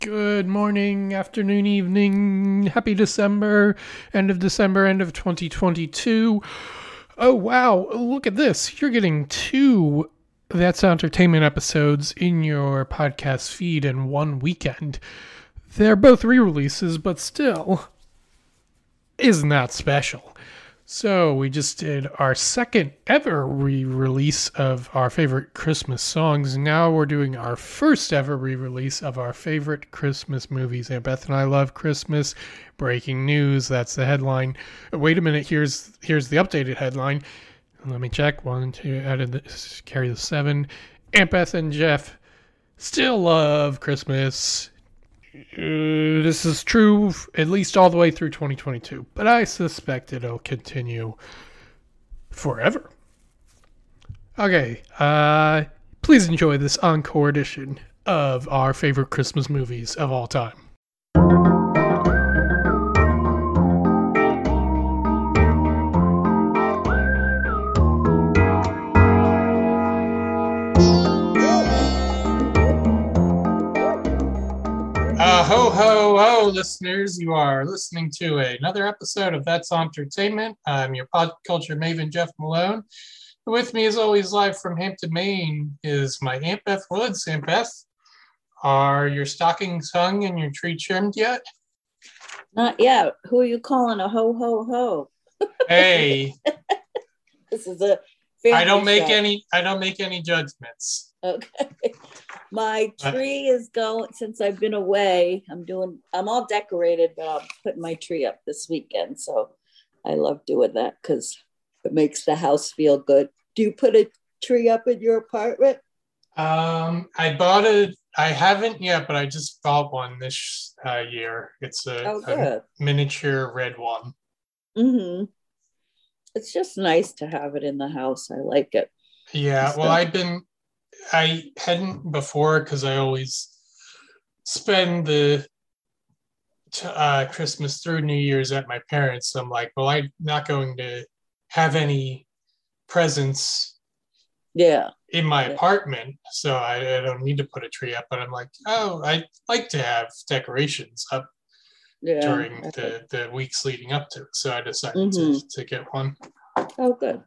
Good morning, afternoon, evening. Happy December, end of 2022. Oh, wow. Look at this. You're getting two That's Entertainment episodes in your podcast feed in one weekend. They're both re releases, but still, isn't that special? So, we just did our second ever re release of our favorite Christmas songs. Now we're doing our first ever re release of our favorite Christmas movies. And Beth and I love Christmas. Breaking news, that's the headline. Wait a minute, here's the updated headline. Let me check. 1, 2, added this, carry the 7. Aunt Beth and Jeff still love Christmas. This is true at least all the way through 2022, but I suspect it'll continue forever. Okay, please enjoy this encore edition of our favorite Christmas movies of all time. Ho, ho, ho, listeners. You are listening to another episode of That's Entertainment. I'm your pop culture maven, Jeff Malone. With me, as always, live from Hampton, Maine, is my Aunt Beth Woods. Aunt Beth, are your stockings hung and your tree trimmed yet? Not yet. Who are you calling a ho, ho, ho? Hey. This is a I don't make any judgments. Okay. My tree is going, since I've been away, I'm all decorated, but I'm putting my tree up this weekend. So I love doing that because it makes the house feel good. Do you put a tree up in your apartment? I haven't yet, but I just bought one this year. It's a miniature red one. Mm-hmm. It's just nice to have it in the house. I like it. Yeah, well, I hadn't before because I always spend the Christmas through New Year's at my parents'. So I'm like, well, I'm not going to have any presents in my apartment, so I don't need to put a tree up. But I'm like, oh, I'd like to have decorations up during the weeks leading up to it. So I decided to get one. Oh, good.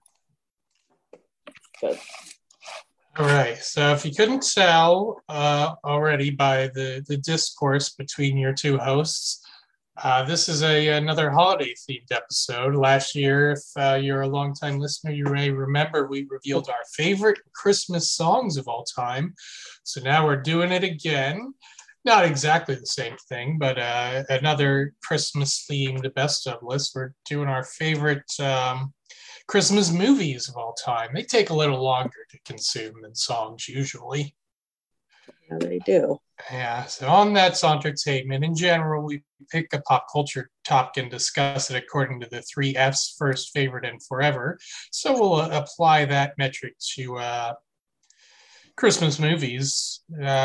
Good. All right. So if you couldn't tell already by the discourse between your two hosts, this is another holiday-themed episode. Last year, if you're a longtime listener, you may remember we revealed our favorite Christmas songs of all time. So now we're doing it again. Not exactly the same thing, but another Christmas-themed best of list. We're doing our favorite Christmas movies of all time. They take a little longer to consume than songs usually. Yeah, they do. Yeah, so on That's Entertainment, in general, we pick a pop culture topic and discuss it according to the 3 F's: first, favorite, and forever. So we'll apply that metric to Christmas movies.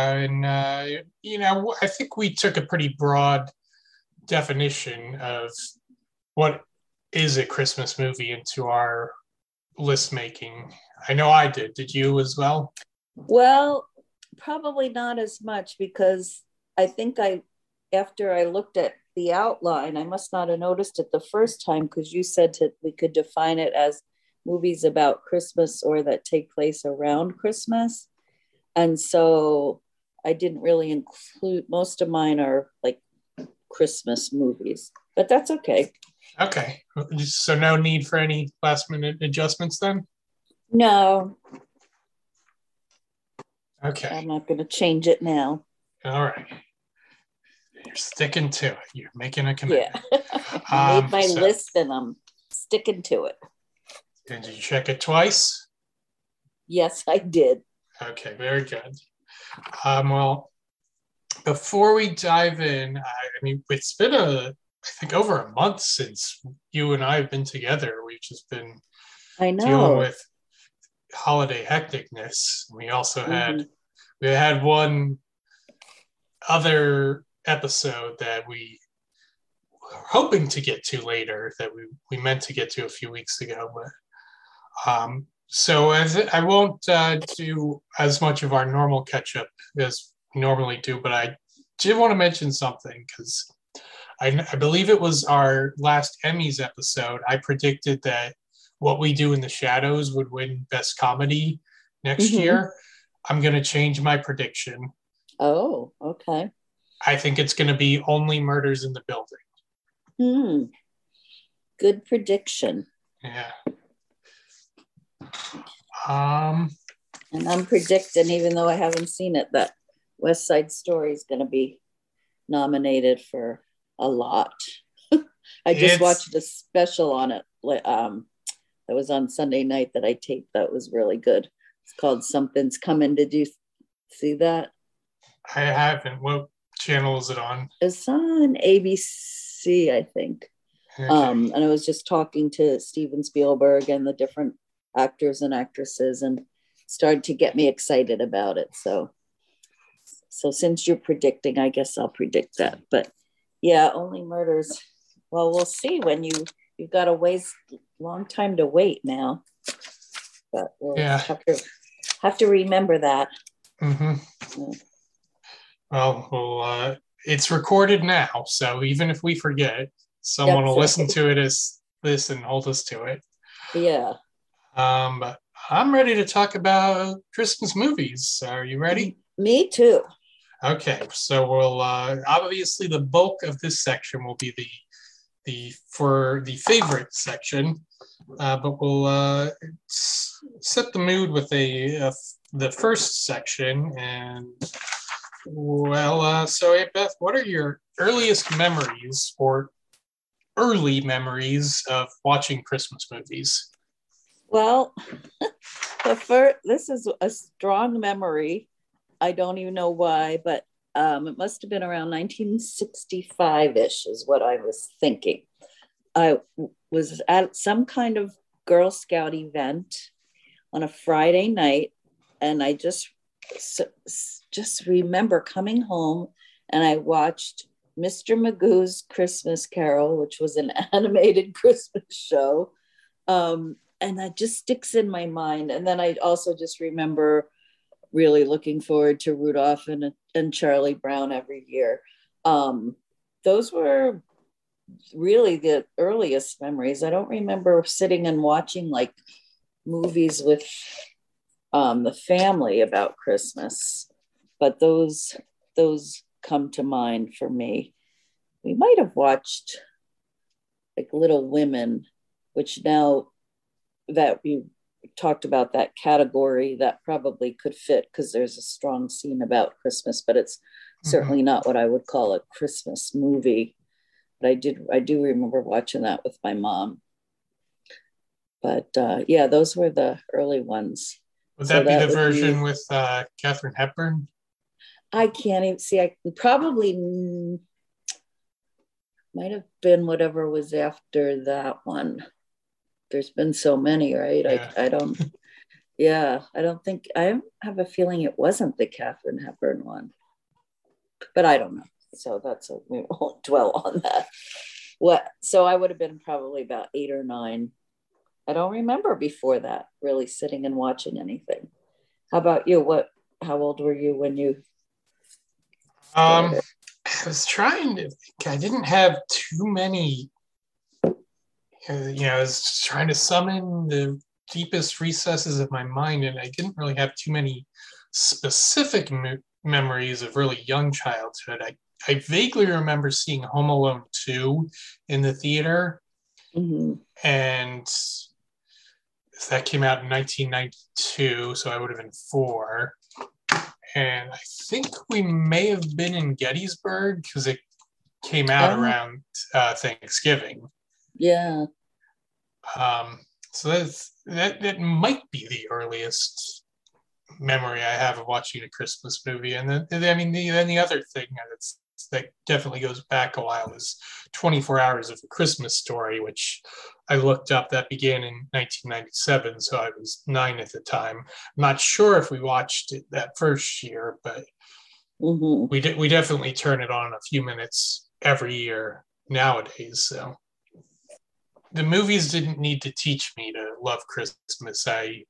I think we took a pretty broad definition of what is a Christmas movie into our list making. I know I did. Did you as well? Well, probably not as much because I think after I looked at the outline, I must not have noticed it the first time because you said we could define it as movies about Christmas or that take place around Christmas. And so I didn't really include, most of mine are like Christmas movies, but that's okay. Okay. So no need for any last minute adjustments then? No. Okay. I'm not going to change it now. All right. You're sticking to it. You're making a commitment. Yeah. I made my list and I'm sticking to it. Did you check it twice? Yes, I did. Okay, very good. Well, before we dive in, it's been I think over a month since you and I have been together. We've just been dealing with holiday hecticness. We also had one other episode that we were hoping to get to later that we meant to get to a few weeks ago, but so I won't do as much of our normal catch up as we normally do, but I did want to mention something because I believe it was our last Emmys episode. I predicted that What We Do in the Shadows would win Best Comedy next Mm-hmm. year. I'm going to change my prediction. Oh, okay. I think it's going to be Only Murders in the Building. Hmm. Good prediction. Yeah. Um, And I'm predicting, even though I haven't seen it, that West Side Story is going to be nominated for a lot. I just it's watched a special on it that was on Sunday night that I taped that was really good. It's called Something's Coming. Did you see that? I haven't. What channel is it on? It's on ABC, I think. Okay. And I was just talking to Steven Spielberg and the different actors and actresses and started to get me excited about it. So since you're predicting, I guess I'll predict that. But yeah, Only Murders. Well, we'll see when you've got a long time to wait now. But we'll Yeah. have to remember that. Mm-hmm. Yeah. Well, it's recorded now, so even if we forget, someone will listen to it as this and hold us to it. Yeah. But I'm ready to talk about Christmas movies. Are you ready? Me too. Okay, so we'll obviously the bulk of this section will be for the favorite section, but we'll set the mood with the first section. And well, so hey, Beth, what are your earliest memories or early memories of watching Christmas movies? Well, this is a strong memory. I don't even know why, but it must have been around 1965-ish is what I was thinking. I was at some kind of Girl Scout event on a Friday night, and I just remember coming home and I watched Mr. Magoo's Christmas Carol, which was an animated Christmas show. And that just sticks in my mind. And then I also just remember really looking forward to Rudolph and Charlie Brown every year. Those were really the earliest memories. I don't remember sitting and watching like movies with the family about Christmas, but those come to mind for me. We might have watched like Little Women, which now that we talked about that category, that probably could fit because there's a strong scene about Christmas, but it's certainly not what I would call a Christmas movie. But I do remember watching that with my mom. But yeah, those were the early ones. Would that be the version with Katharine Hepburn? I can't even see. I probably might have been whatever was after that one. There's been so many, right? Yeah. I don't. Yeah, I don't think. I have a feeling it wasn't the Katharine Hepburn one, but I don't know. So we won't dwell on that. So I would have been probably about 8 or 9. I don't remember before that really sitting and watching anything. How about you? How old were you when you started? I was trying to think. I didn't have too many. I was trying to summon the deepest recesses of my mind, and I didn't really have too many specific memories of really young childhood. I vaguely remember seeing Home Alone 2 in the theater, and that came out in 1992, so I would have been 4. And I think we may have been in Gettysburg because it came out around Thanksgiving. Yeah. So that might be the earliest memory I have of watching a Christmas movie. And then the other thing that definitely goes back a while is 24 Hours of a Christmas Story, which I looked up. That began in 1997, so I was 9 at the time. I'm not sure if we watched it that first year, but we definitely turn it on a few minutes every year nowadays. So the movies didn't need to teach me to love Christmas. I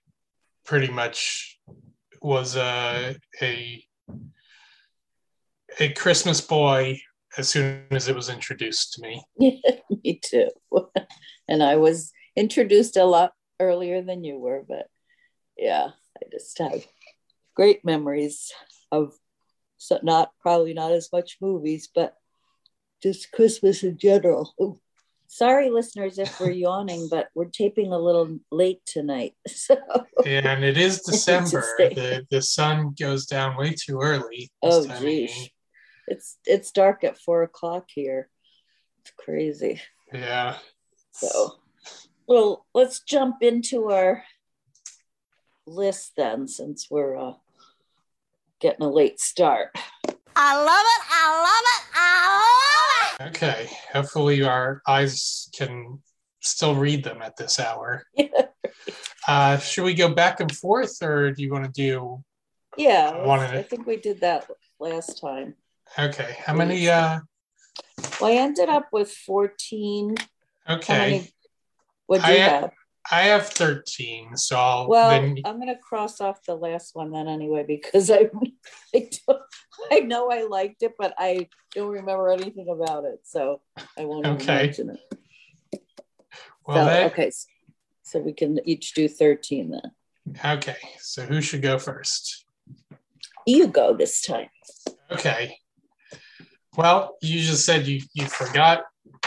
pretty much was a a Christmas boy as soon as it was introduced to me. Yeah, me too. And I was introduced a lot earlier than you were, but yeah, I just have great memories of probably not as much movies, but just Christmas in general. Ooh. Sorry, listeners, if we're yawning, but we're taping a little late tonight. So And it is December. The sun goes down way too early. Oh, geez. It's dark at 4:00 here. It's crazy. Yeah. So, well, let's jump into our list then, since we're getting a late start. I love it. I love it. I love it. Okay. Hopefully our eyes can still read them at this hour. Yeah. Should we go back and forth, or do you want to do? Yeah, I think we did that last time. Okay. How many? Well, I ended up with 14. Okay. What'd you have? I have 13, so I'm going to cross off the last one then anyway, because I know I liked it, but I don't remember anything about it, so I won't even mention it. Well, so we can each do 13 then. Okay, so who should go first? You go this time. Okay. Well, you just said you forgot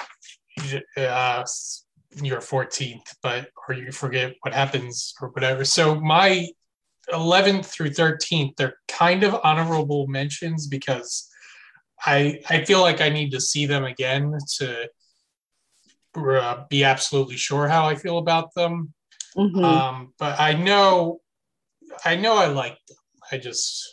your 14th, or you forget what happens or whatever. So my 11th through 13th, they're kind of honorable mentions because I feel like I need to see them again to be absolutely sure how I feel about them. Mm-hmm. But I know I like them. I just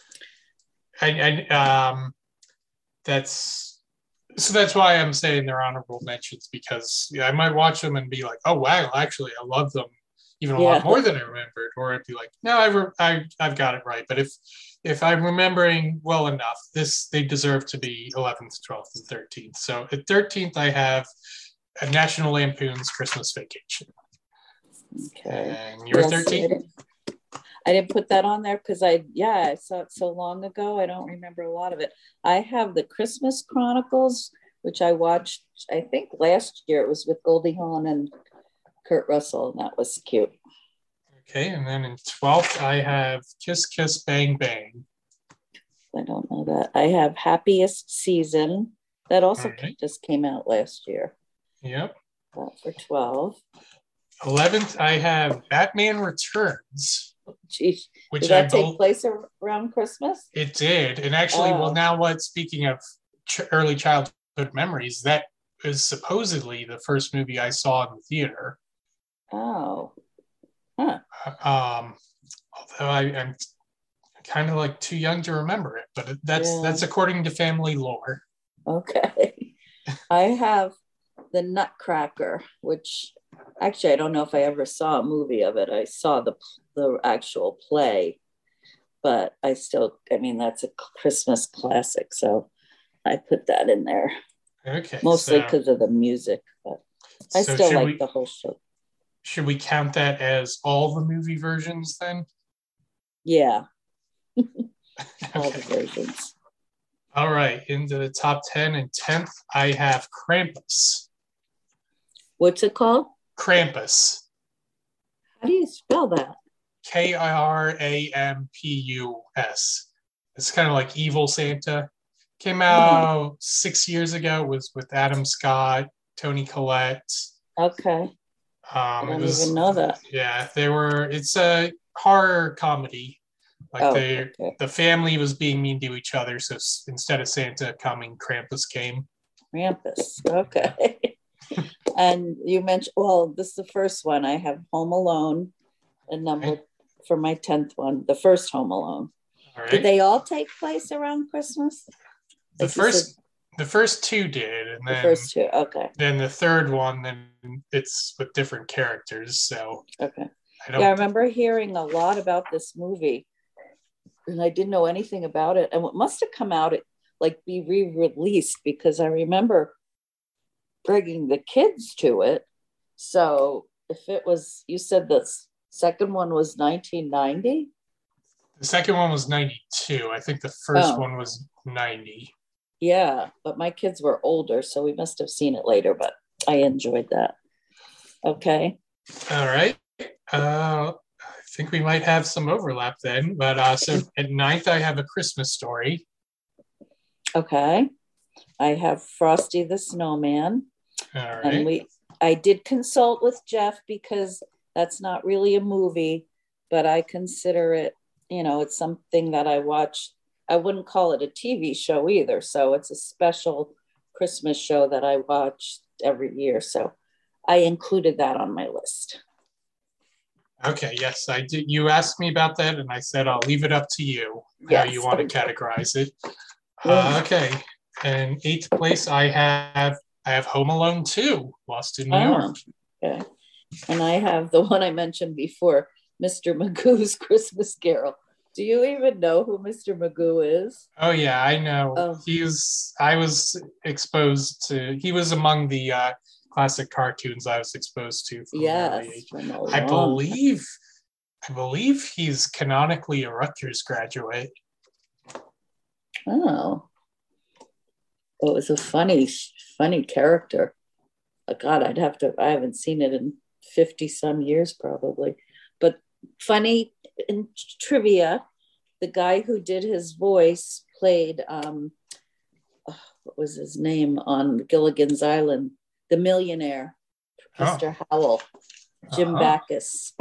that's why I'm saying they're honorable mentions, because I might watch them and be like, oh wow, actually I love them even a lot more than I remembered, or I'd be like, no, I've got it right. But if I'm remembering well enough, they deserve to be 11th, 12th, and 13th. So at 13th I have a National Lampoon's Christmas Vacation. Okay. And you're 13th? I didn't put that on there because I saw it so long ago. I don't remember a lot of it. I have the Christmas Chronicles, which I watched, I think last year. It was with Goldie Hawn and Kurt Russell, and that was cute. Okay, and then in 12th, I have Kiss Kiss Bang Bang. I don't know that. I have Happiest Season. That also just came out last year. Yep. That for 12. 11th, I have Batman Returns. Geez. Did that take place around Christmas? It did. And actually, speaking of early childhood memories, that is supposedly the first movie I saw in the theater. Oh. Huh. Although I'm kind of like too young to remember it, but that's according to family lore. Okay. I have the Nutcracker, which actually I don't know if I ever saw a movie of it. I saw the actual play, but that's a Christmas classic, so I put that in there. Okay. Mostly because of the music, but I still like the whole show. Should we count that as all the movie versions then? Yeah. All the versions. All right. Into the top 10 and 10th, I have Krampus. What's it called? Krampus. How do you spell that? Krampus. It's kind of like Evil Santa. Came out 6 years ago. It was with Adam Scott, Toni Collette. Okay. I don't even know that. Yeah, it's a horror comedy. The family was being mean to each other, so instead of Santa coming, Krampus came. Krampus. Okay. And you mentioned, this is the first one. I have Home Alone, for my 10th one, the first Home Alone. All right. Did they all take place around Christmas? The first two did, and then the first two, okay. Then the third one, then it's with different characters. So okay. I remember hearing a lot about this movie, and I didn't know anything about it. And it must have come out be re-released, because I remember bringing the kids to it. So if it was, you said the second one was 1990? The second one was 92. I think the first Oh. one was 90. Yeah, but my kids were older, so we must have seen it later, but I enjoyed that. Okay. All right. I think we might have some overlap then. But so at ninth, I have A Christmas Story. Okay. I have Frosty the Snowman. All right. And I did consult with Jeff because that's not really a movie, but I consider it, it's something that I watch. I wouldn't call it a TV show either. So it's a special Christmas show that I watch every year. So I included that on my list. Okay, yes, I did. You asked me about that, and I said I'll leave it up to you how you want to categorize it. Okay, in eighth place, I have Home Alone 2, Lost in New York. Okay, and I have the one I mentioned before, Mr. Magoo's Christmas Carol. Do you even know who Mr. Magoo is? Oh yeah, I know. Oh. He was among the classic cartoons I was exposed to. Yes, I believe he's canonically a Rutgers graduate. Oh, well, it was a funny character. God, I haven't seen it in 50 some years probably, but funny in trivia, the guy who did his voice played, what was his name on Gilligan's Island? The millionaire, Mr. Howell, Jim Backus.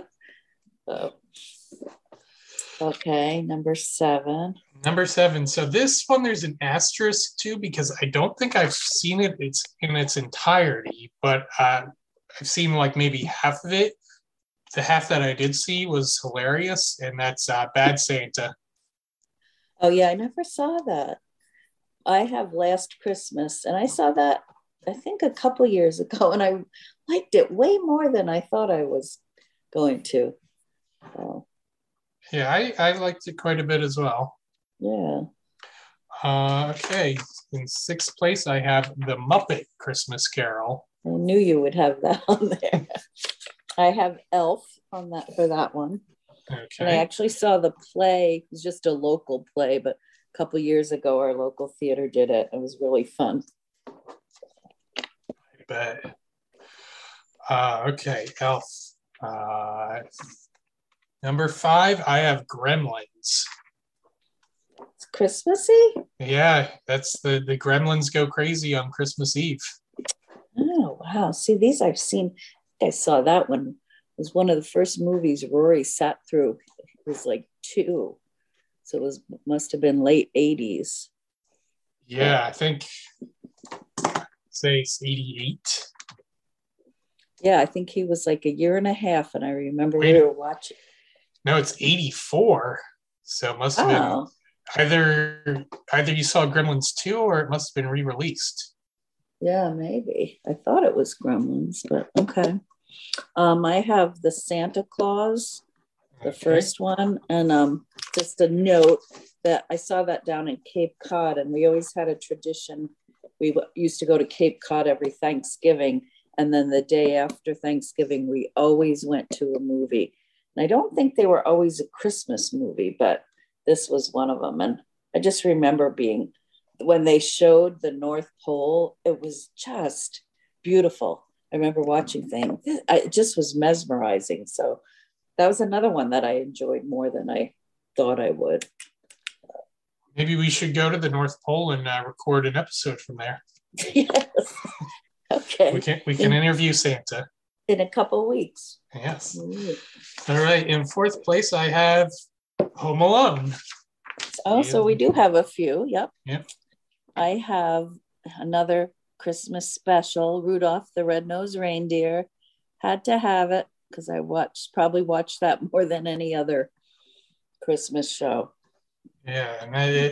Okay, number 7. Number 7. So this one, there's an asterisk too, because I don't think I've seen it in its entirety, but I've seen like maybe half of it. The half that I did see was hilarious, and that's Bad Santa. Oh yeah, I never saw that. I have Last Christmas, and I saw that I think a couple years ago, and I liked it way more than I thought I was going to. Oh. Yeah, I liked it quite a bit as well. Yeah. Okay, in 6th place, I have The Muppet Christmas Carol. I knew you would have that on there. I have Elf on that for that one. Okay. And I actually saw the play. It was just a local play, but a couple years ago, our local theater did it. It was really fun. I bet. Okay, Elf. Number 5, I have Gremlins. It's Christmassy? Yeah, that's the Gremlins go crazy on Christmas Eve. Oh, wow. See, these I've seen. I saw that one. It was one of the first movies Rory sat through. It was like 2. So it must have been late 80s. Yeah, I think, say it's 88. Yeah, I think he was like a year and a half, and I remember we were watching. No, it's 84. So it must have been either you saw Gremlins 2 or it must have been re-released. Yeah, maybe. I thought it was Gremlins, but okay. I have the Santa Claus, the first one, and just a note that I saw that down in Cape Cod, and we always had a tradition. We used to go to Cape Cod every Thanksgiving, and then the day after Thanksgiving, we always went to a movie. And I don't think they were always a Christmas movie, but this was one of them. And I just remember when they showed the North Pole, it was just beautiful. I remember watching things. It just was mesmerizing. So that was another one that I enjoyed more than I thought I would. Maybe we should go to the North Pole and record an episode from there. Yes. Okay. We can interview Santa. In a couple of weeks. Yes. All right. In 4th place, I have Home Alone. Oh, so we do have a few. Yep. Yep. I have another Christmas special, Rudolph the Red-Nosed Reindeer. Had to have it because I probably watched that more than any other Christmas show. Yeah, and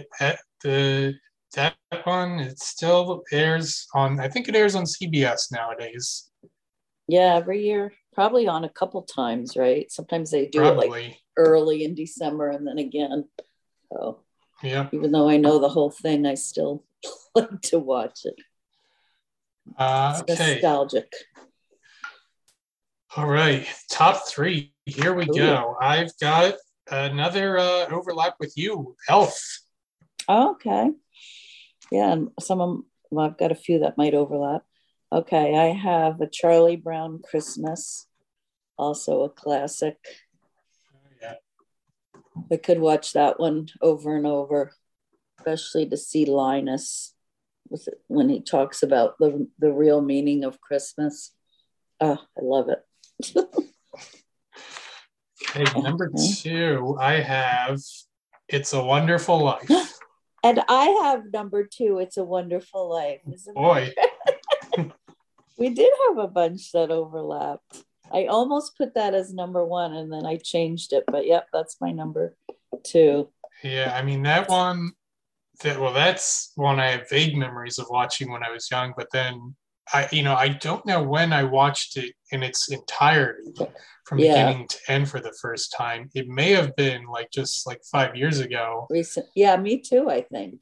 that one, it still airs on, I think it airs on CBS nowadays. Yeah, every year, probably on a couple times, right? Sometimes they do it like early in December and then again. So yeah, even though I know the whole thing, I still like to watch it. It's nostalgic. All right, top 3. Here we go. I've got another overlap with you, Elf. Okay. Yeah, and well, I've got a few that might overlap. Okay, I have a Charlie Brown Christmas, also a classic. Yeah. I could watch that one over and over, especially to see Linus when he talks about the real meaning of Christmas. Oh, I love it. Okay, number 2, I have It's a Wonderful Life. And I have number 2, It's a Wonderful Life. Boy. We did have a bunch that overlapped. I almost put that as number 1 and then I changed it, but yep, that's my number 2. Yeah, I mean, that's one I have vague memories of watching when I was young, but then I don't know when I watched it in its entirety from beginning to end for the first time. It may have been just 5 years ago. Recent. Yeah, me too, I think.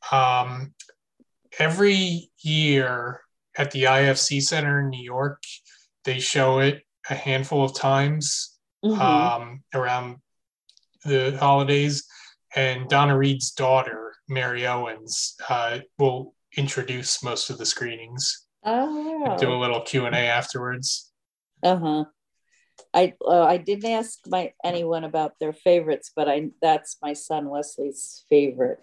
Every year at the IFC Center in New York, they show it a handful of times around the holidays. And Donna Reed's daughter, Mary Owens, will introduce most of the screenings. Oh. Do a little Q&A afterwards. I didn't ask anyone about their favorites, but that's my son Wesley's favorite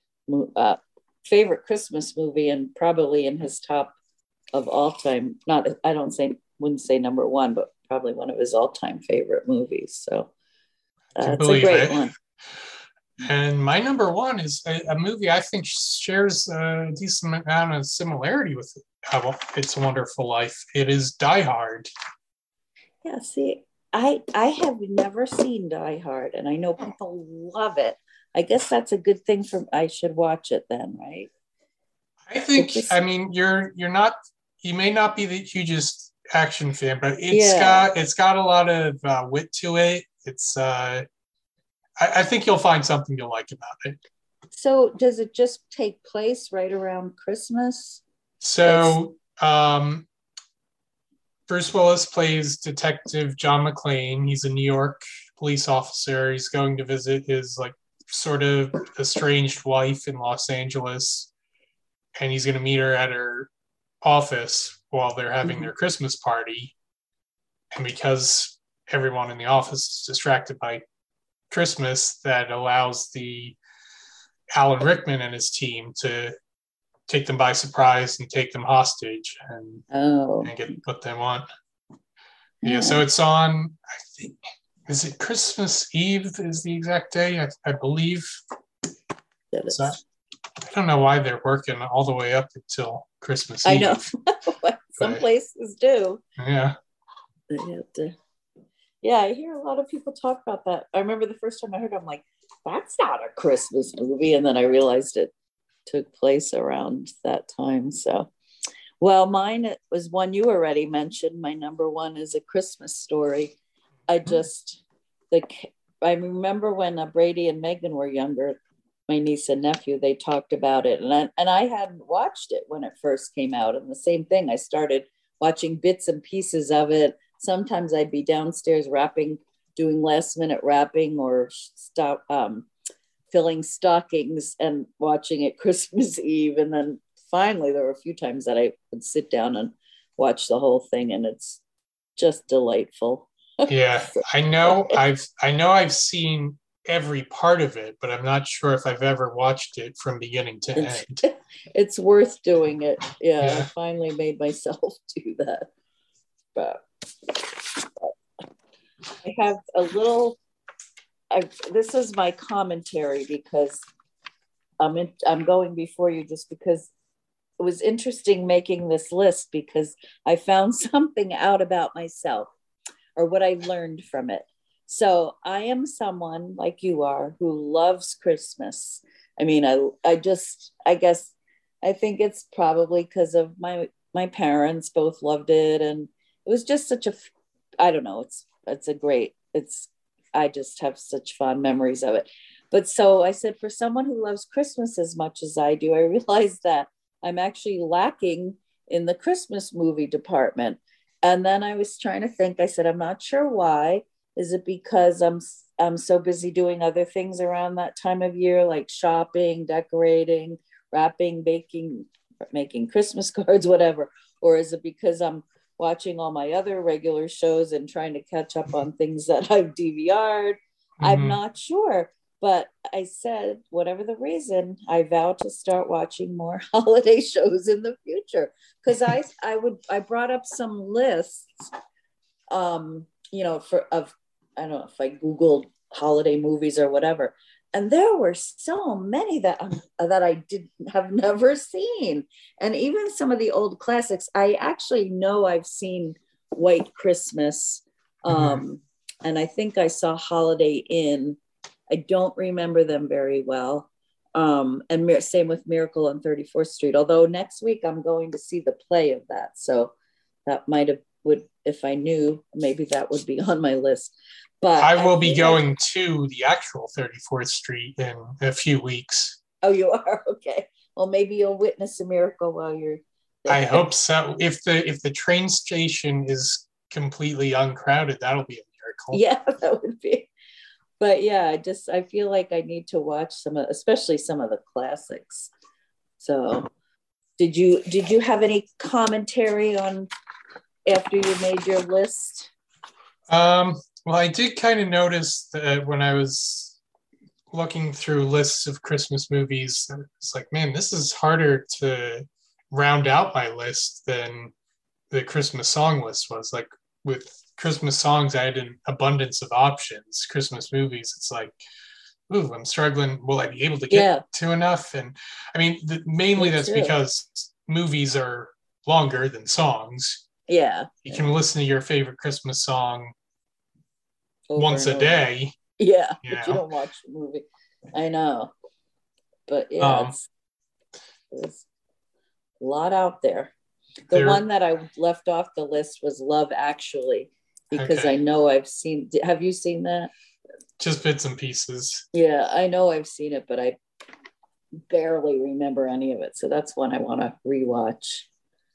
Christmas movie, and probably in his top of all time. Wouldn't say number 1, but probably one of his all-time favorite movies. So that's a great one. And my number 1 is a movie I think shares a decent amount of similarity with It's a Wonderful Life. It is Die Hard. Yeah, see, I have never seen Die Hard, and I know people love it. I guess that's a good thing I should watch it then, right? I think, you may not be the hugest action fan, but it's got a lot of wit to it. It's I think you'll find something you'll like about it. So does it just take place right around Christmas? So Bruce Willis plays Detective John McClane. He's a New York police officer. He's going to visit his sort of estranged wife in Los Angeles. And he's going to meet her at her office while they're having their Christmas party. And because everyone in the office is distracted by Christmas, that allows the Alan Rickman and his team to take them by surprise and take them hostage and get what they want. Yeah, so it's on, I think, is it Christmas Eve is the exact day? I believe. So, I don't know why they're working all the way up until Christmas Eve. I know. Some places do. Yeah. They have to. Yeah, I hear a lot of people talk about that. I remember the first time I heard it, I'm like, that's not a Christmas movie. And then I realized it took place around that time. So, well, mine was one you already mentioned. My number 1 is A Christmas Story. I remember when Brady and Megan were younger, my niece and nephew, they talked about it. And I hadn't watched it when it first came out. And the same thing, I started watching bits and pieces of it. Sometimes I'd be downstairs doing last minute wrapping or filling stockings and watching it Christmas Eve. And then finally, there were a few times that I would sit down and watch the whole thing, and it's just delightful. Yeah, I know I've seen every part of it, but I'm not sure if I've ever watched it from beginning to end. It's worth doing it. Yeah, I finally made myself do that. But I have a little, this is my commentary because I'm going before you just because it was interesting making this list because I found something out about myself or what I learned from it. So I am someone like you are who loves Christmas. I mean, I guess I think it's probably because of my parents both loved it. And it was just I don't know, I just have such fond memories of it. But so I said, for someone who loves Christmas as much as I do, I realized that I'm actually lacking in the Christmas movie department. And then I was trying to think, I said, I'm not sure why. Is it because I'm so busy doing other things around that time of year, like shopping, decorating, wrapping, baking, making Christmas cards, whatever? Or is it because I'm watching all my other regular shows and trying to catch up on things that I've DVR'd? I'm not sure. But I said, whatever the reason, I vow to start watching more holiday shows in the future. Because I brought up some lists, I don't know if I Googled holiday movies or whatever, and there were so many that I did have never seen, and even some of the old classics. I actually know I've seen White Christmas, and I think I saw Holiday Inn. I don't remember them very well. And same with Miracle on 34th Street. Although next week I'm going to see the play of that, so that would if I knew, maybe that would be on my list. But I will be going to the actual 34th Street in a few weeks. Oh, you are? Okay. Well, maybe you'll witness a miracle while you're there. I hope so. If the train station is completely uncrowded, that'll be a miracle. Yeah, that would be. But yeah, I feel like I need to watch especially some of the classics. So did you have any commentary on after you made your list? Well, I did kind of notice that when I was looking through lists of Christmas movies, it's like, man, this is harder to round out my list than the Christmas song list was. Like with Christmas songs, I had an abundance of options. Christmas movies, it's like, ooh, I'm struggling. Will I be able to get to enough? And I mean, mainly that's because movies are longer than songs. Yeah. You can listen to your favorite Christmas song once a day. Yeah, but you don't watch the movie. I know. But yeah, it's a lot out there. The one that I left off the list was Love Actually, because I know I've seen. Have you seen that? Just bits and pieces. Yeah, I know I've seen it, but I barely remember any of it. So that's one I want to rewatch.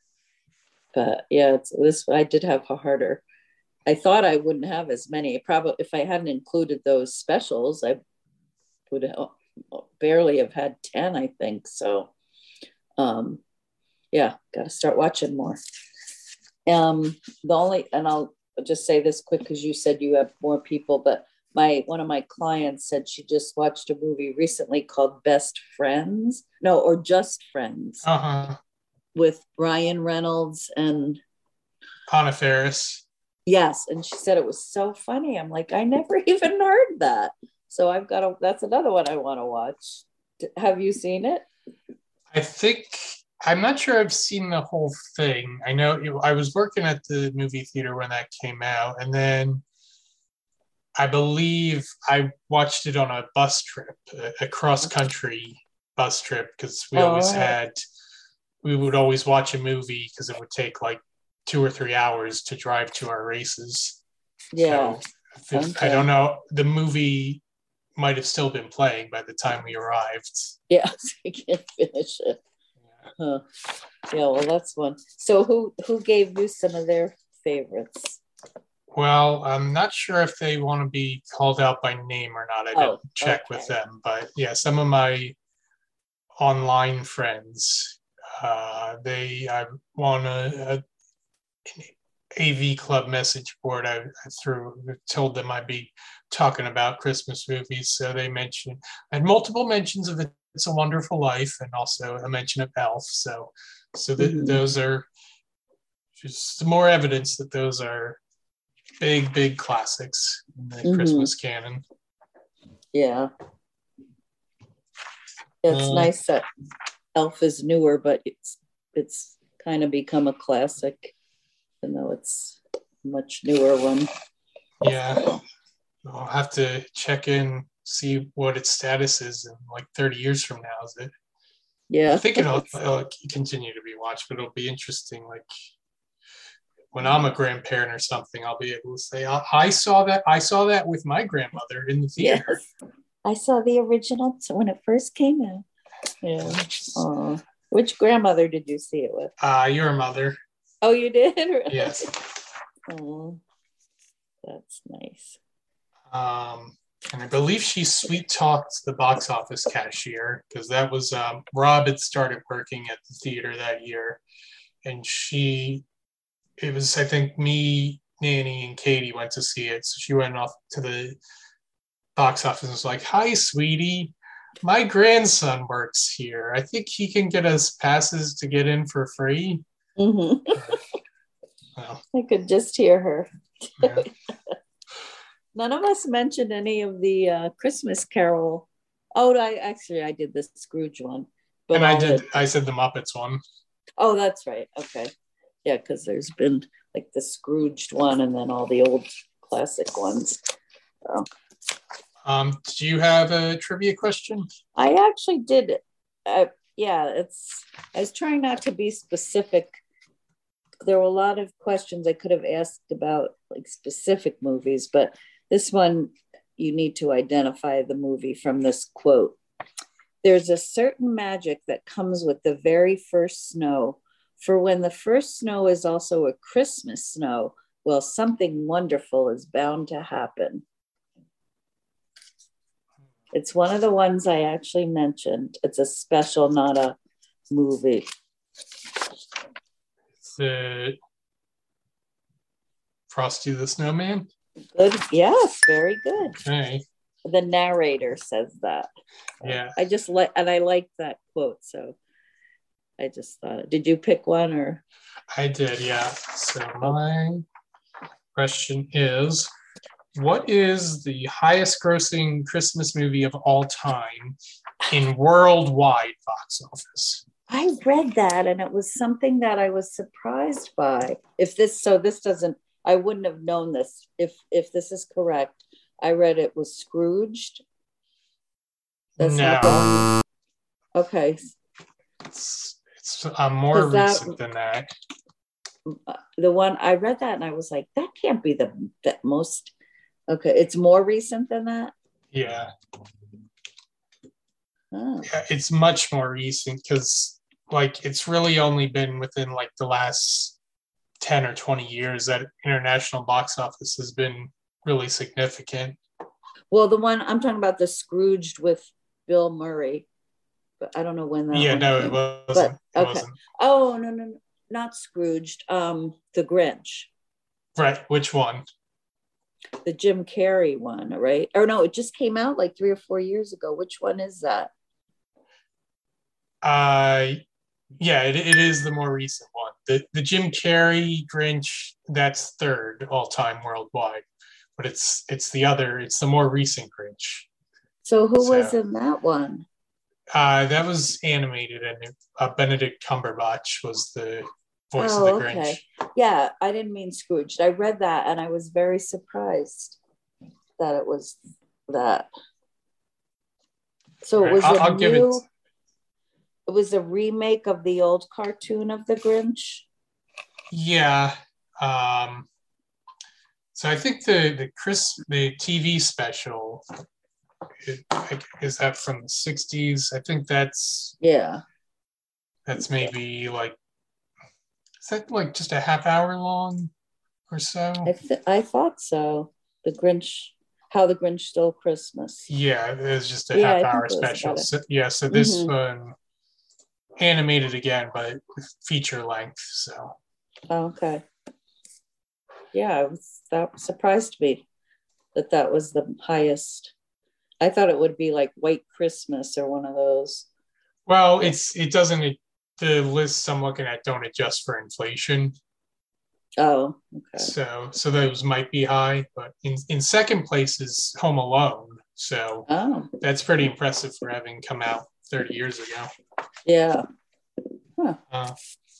But yeah, I did have a harder. I thought I wouldn't have as many. Probably if I hadn't included those specials, I would barely have had 10, I think. So, yeah, got to start watching more. And I'll just say this quick because you said you have more people, but one of my clients said she just watched a movie recently called Just Friends, with Ryan Reynolds and Anna Faris. Yes, and she said it was so funny. I'm like, I never even heard that. So that's another one I want to watch. Have you seen it? I'm not sure I've seen the whole thing. I know I was working at the movie theater when that came out, and then I believe I watched it on a bus trip, a cross-country bus trip, because we would always watch a movie because it would take like 2 or 3 hours to drive to our races. Yeah. So I don't know. The movie might have still been playing by the time we arrived. Yeah, I can't finish it. Yeah, well, that's one. So who gave you some of their favorites? Well, I'm not sure if they want to be called out by name or not. I didn't check with them. But yeah, some of my online friends, I'm on an AV Club message board. I told them I'd be talking about Christmas movies. So I had multiple mentions of It's a Wonderful Life and also a mention of Elf. So those are just more evidence that those are big classics in the Christmas canon. Yeah. It's nice that Elf is newer, but it's kind of become a classic, even though it's a much newer one. Yeah. I'll have to check in, see what its status is in like 30 years from now, is it? Yeah. I think it'll continue to be watched, but it'll be interesting. Like when I'm a grandparent or something, I'll be able to say, I saw that with my grandmother in the theater. Yes. I saw the original when it first came out. Yeah. Oh. Which grandmother did you see it with? Your mother. Oh, you did? Really? Yes. Oh, that's nice. And I believe she sweet talked the box office cashier because that was Rob had started working at the theater that year, and it was I think me, Nanny, and Katie went to see it. So she went off to the box office and was like, "Hi, sweetie, my grandson works here. I think he can get us passes to get in for free." Mhm. Well, I could just hear her. yeah. None of us mentioned any of the Christmas Carol. Oh, I did the Scrooge one, but And I said the Muppets one. Oh, that's right. Okay, yeah, because there's been like the Scrooged one, and then all the old classic ones. So. Do you have a trivia question? I actually did. Yeah, I was trying not to be specific. There were a lot of questions I could have asked about like specific movies, but this one you need to identify the movie from this quote. There's a certain magic that comes with the very first snow, for when the first snow is also a Christmas snow, well, something wonderful is bound to happen. It's one of the ones I actually mentioned. It's a special, not a movie. The Frosty the Snowman? Good. Yes, very good. Okay. The narrator says that. Yeah. I like that quote. So I just thought, did you pick one or? I did, yeah. So my question is, what is the highest grossing Christmas movie of all time in worldwide box office? I read that and it was something that I was surprised by. I wouldn't have known this if this is correct. I read it was Scrooged. That's no. Okay. It's more recent than that. The one I read that and I was like, that can't be the most. Okay, it's more recent than that? Yeah. Oh. Yeah, it's much more recent because like it's really only been within like the last 10 or 20 years that international box office has been really significant. Well, the one I'm talking about, the Scrooged with Bill Murray, but I don't know when that. Yeah, no, came. it wasn't. But, okay. It wasn't. Oh no, not Scrooged. The Grinch. Right. Which one? The Jim Carrey one, right? Or no, it just came out like 3 or 4 years ago. Which one is that? Yeah, it is the more recent one. The Jim Carrey Grinch, that's third all time worldwide, but it's the more recent Grinch. So who was in that one? That was animated, and Benedict Cumberbatch was the voice of the Grinch. Okay. Yeah, I didn't mean Scrooge. I read that and I was very surprised that it was that. So it was a remake of the old cartoon of the Grinch. Yeah. So I think the TV special is that from the 60s. I think that's maybe like, is that like just a half hour long or so? I thought so. The Grinch, How the Grinch Stole Christmas. Yeah, it was just a half hour special. So this one animated again, but with feature length. So. Okay. Yeah, that surprised me that was the highest. I thought it would be like White Christmas or one of those. Well, it doesn't. The lists I'm looking at don't adjust for inflation. Oh, okay. So those might be high, but in second place is Home Alone. So that's pretty impressive for having come out 30 years ago. Yeah. Huh.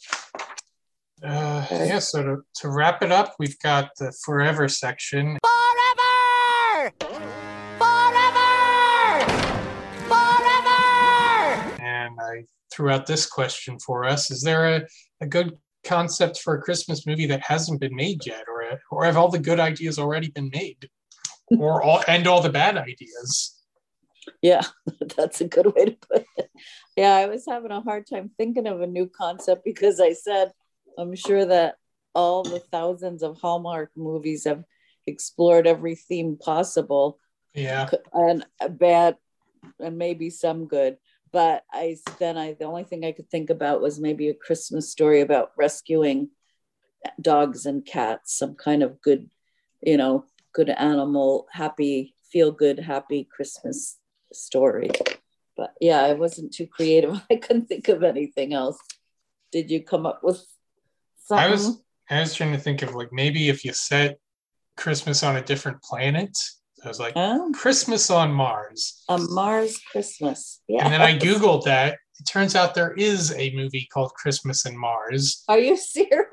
Yeah, so to wrap it up, we've got the Forever section. Forever! Forever! Forever! And I threw out this question for us. Is there a good concept for a Christmas movie that hasn't been made yet? Or have all the good ideas already been made? Or all the bad ideas? Yeah, that's a good way to put it. Yeah, I was having a hard time thinking of a new concept because I said, I'm sure that all the thousands of Hallmark movies have, explored every theme possible. Yeah. And bad, and maybe some good. But the only thing I could think about was maybe a Christmas story about rescuing dogs and cats, some kind of good, good animal, happy, feel good, happy Christmas story. But yeah, I wasn't too creative. I couldn't think of anything else. Did you come up with something? I was trying to think of like maybe if you set Christmas on a different planet. So I was like, Christmas on Mars. A Mars Christmas. Yeah. And then I Googled that. It turns out there is a movie called Christmas in Mars. Are you serious?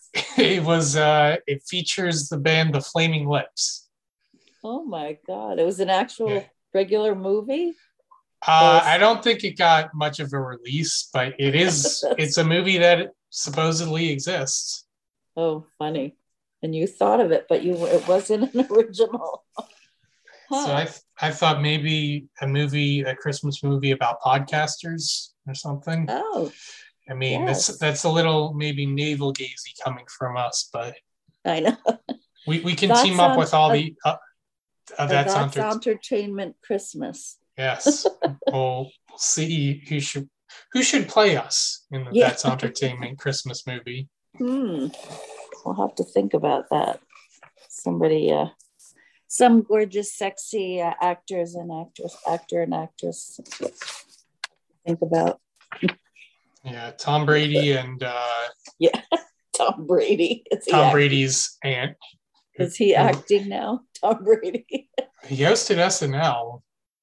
It features the band The Flaming Lips. Oh my God. It was an actual regular movie? I don't think it got much of a release, but it's a movie that supposedly exists. Oh, funny. And you thought of it, but it wasn't an original. Huh. So I thought maybe a Christmas movie about podcasters or something. Oh, I mean, yes. That's a little maybe navel gazy coming from us, but I know we can team up with all the that's entertainment Christmas. Yes, we'll see who should play us in the That's Entertainment Christmas movie. We'll have to think about that. Somebody. Some gorgeous, sexy actor and actress. Think about. Yeah, Tom Brady and. Tom Brady. Tom Brady's aunt. Is he acting now? Tom Brady. He hosted SNL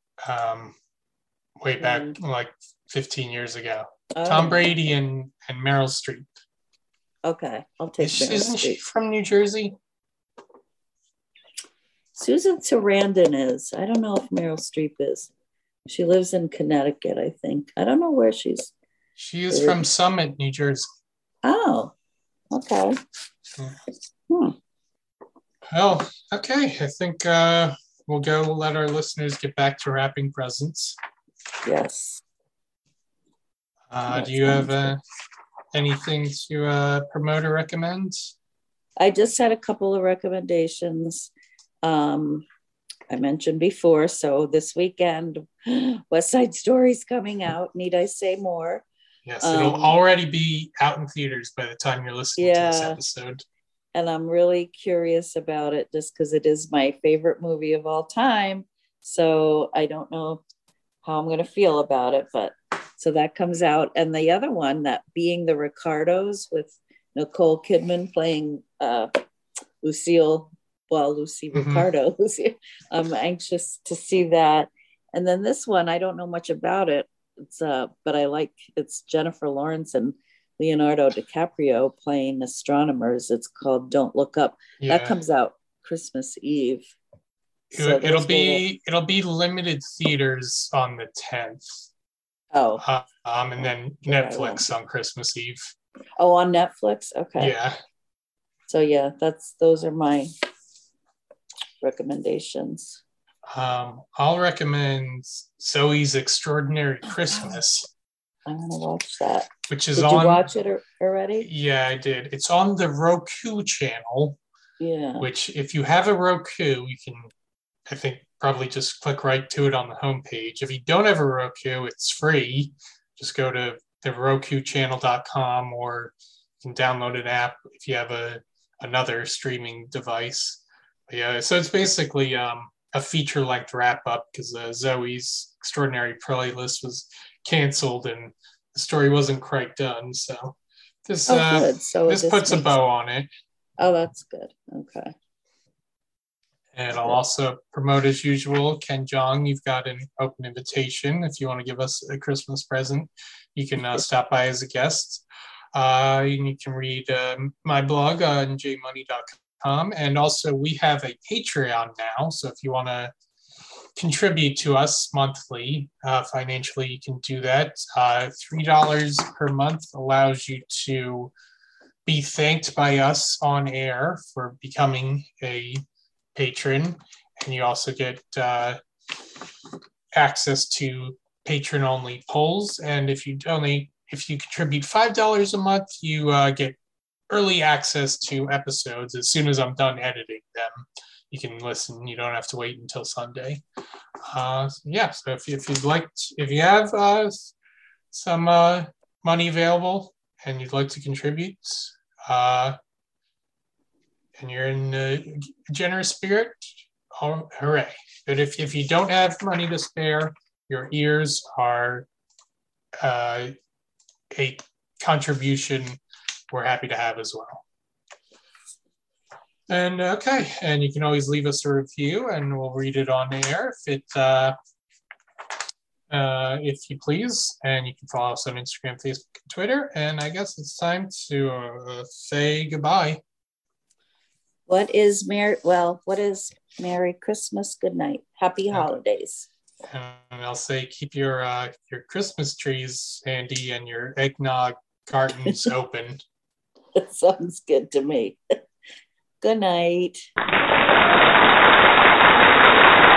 way back like 15 years ago. Tom Brady and Meryl Streep. Okay, I'll take Meryl Isn't she from New Jersey? Susan Sarandon is. I don't know if Meryl Streep is. She lives in Connecticut, I think. I don't know where she's. She is from Summit, New Jersey. Oh, okay. Well, okay. I think we'll go let our listeners get back to wrapping presents. Yes. Do you have anything to promote or recommend? I just had a couple of recommendations. I mentioned before, so this weekend, West Side Story's coming out. Need I say more? Yes, it'll already be out in theaters by the time you're listening to this episode. And I'm really curious about it just because it is my favorite movie of all time. So I don't know how I'm going to feel about it, but so that comes out. And the other one, that Being the Ricardos with Nicole Kidman playing Lucy Ricardo. I'm anxious to see that. And then this one, I don't know much about it. But it's Jennifer Lawrence and Leonardo DiCaprio playing astronomers. It's called Don't Look Up. Yeah. That comes out Christmas Eve. So it'll be limited theaters on the 10th. Oh. And then Netflix on Christmas Eve. Oh, on Netflix? Okay. Yeah. So yeah, those are my recommendations. I'll recommend Zoe's Extraordinary Christmas. I'm gonna watch that. Which is Did you watch it already? Yeah, I did. It's on the Roku channel. Yeah. Which, if you have a Roku, you can, I think, probably just click right to it on the homepage. If you don't have a Roku, it's free. Just go to the RokuChannel.com, or you can download an app if you have another streaming device. But yeah, so it's basically a feature-length wrap-up because Zoe's Extraordinary Playlist was canceled and the story wasn't quite done. So this puts a bow on it. Oh, that's good. Okay. And I'll also promote, as usual, Ken Jeong. You've got an open invitation. If you want to give us a Christmas present, you can stop by as a guest. You can read my blog on jmoney.com. And also, we have a Patreon now. So if you want to contribute to us monthly, financially, you can do that. $3 per month allows you to be thanked by us on air for becoming a patron, and you also get access to patron-only polls. And if you contribute $5 a month, you get early access to episodes as soon as I'm done editing them. you can listen. You don't have to wait until Sunday. So if you'd like, if you have some money available and you'd like to contribute, and you're in a generous spirit, hooray! But if you don't have money to spare, your ears are a contribution we're happy to have as well. And okay, and you can always leave us a review, and we'll read it on the air if you please. And you can follow us on Instagram, Facebook, and Twitter. And I guess it's time to say goodbye. What is Merry Christmas, good night, happy holidays. And I'll say keep your Christmas trees handy and your eggnog cartons open. That sounds good to me. Good night.